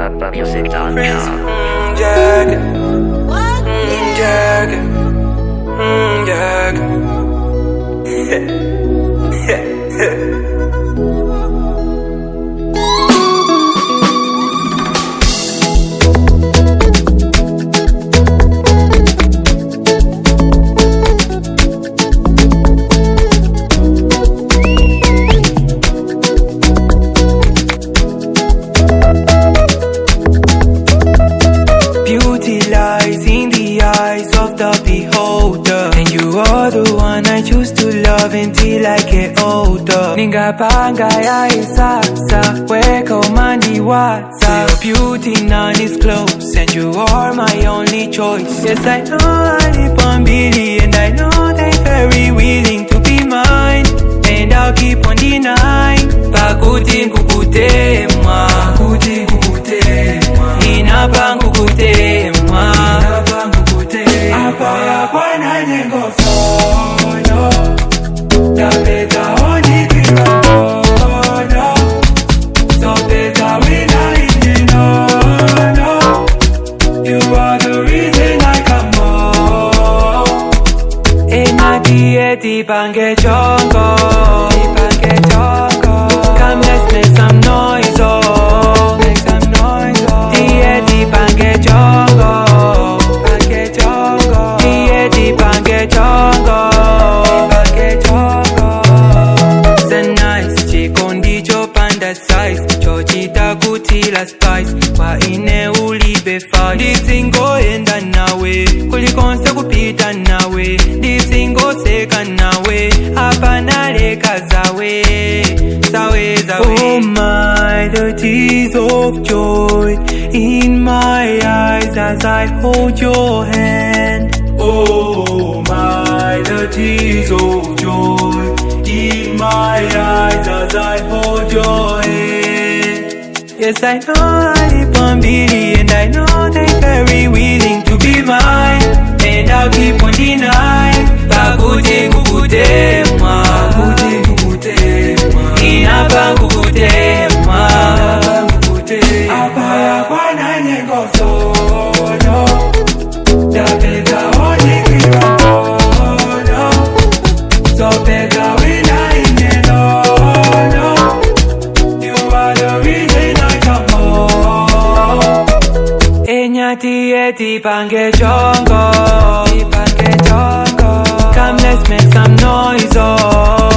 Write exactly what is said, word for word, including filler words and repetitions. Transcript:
music dot Prince, com. mm, Jack, mm, Jack, mm, Jack. Beauty lies in the eyes of the beholder, and you are the one I choose to love until I get older. Ningapanga ya sasa, weka umani wasa. Your beauty none is close, and you are my only choice. Yes, I know I live on Billy, and I know they very willing to be mine, and I'll keep on denying. Pakuti kukutemwa, pakuti kukutemwa, inapa kukutemwa, inapa kukutemwa. Apa ya kwana jengo solo, tapeta oni kirono, sopeta wina injeno. You are the reason I come home. Enati eti pange chongo, pange chongo. Come let's make some noise, oh, make some noise, oh. Eti pange chongo, pange chongo. Eti pange chongo, pange chongo. So nice, chikondi chopanda size, chochita kutila spice. Kwa ine ulibe fight, ndisingo enda nawe, kulikonse kupita nawe, ndisingo seka nawe, hapana leka zawe, zawe zawe. Oh my, the tears of joy in my eyes as I hold your hand. Oh my, the tears of joy in my eyes as I hold your hand. Yes, I know I live on Billy, and I know they very willing to be mine, and I'll keep on denying. Pakuti kukutemwa, pakuti kukutemwa, inapa kukutemwa, inapa kukutemwa. Apa ya kwana nyengo solo, tapeta oni kirono, sopeta wina injeno. You are the reason I come home. Enyati eti pange chongo, pange chongo. Come let's make some noise, oh.